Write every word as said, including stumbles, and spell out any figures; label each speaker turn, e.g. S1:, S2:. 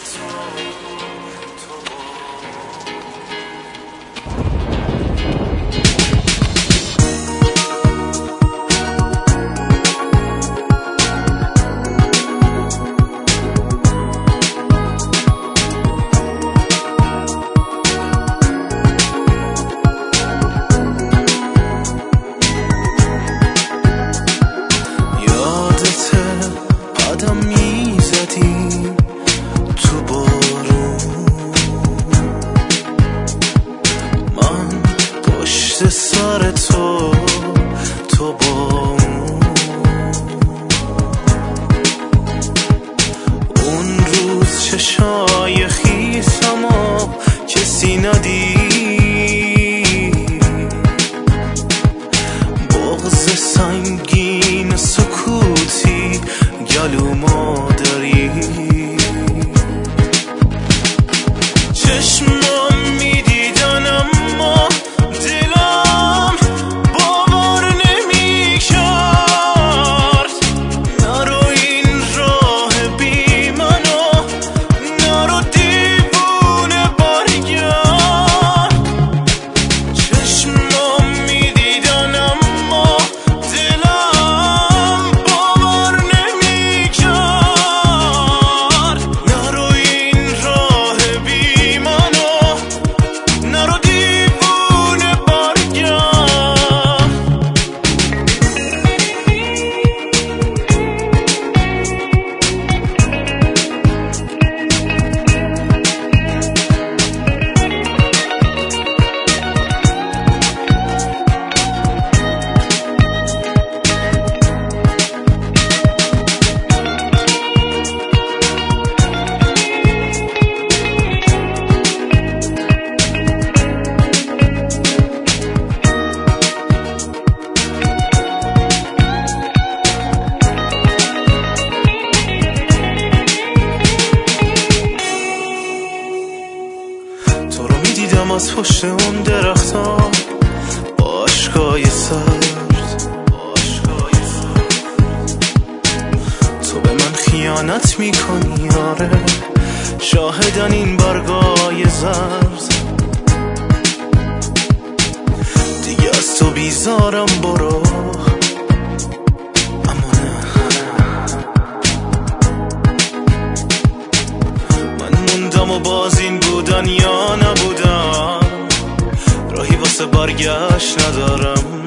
S1: سر تو تو با اون روز چشای خیسمو کسی ندید، بغض سنگین سکوتی گلومو داری، چشمم میدیدن اما دلم باور نمیکرد. نرو این راه بی منو، نرو دیوونه برگرد. چشمم میدیدن اما دلم باور نمیکرد. نرو این راه بی منو، نرو دیوونه برگرد. تو رو میدیدم از پشت اون درختا با عشقای سرد، تو به من خیانت میکنی آره، شاهدن این برگای زرد. دیگه از تو بیزارم برو، اما نه، من موندم و باز این بودن یا نبودم، راهی واسه برگشت ندارم.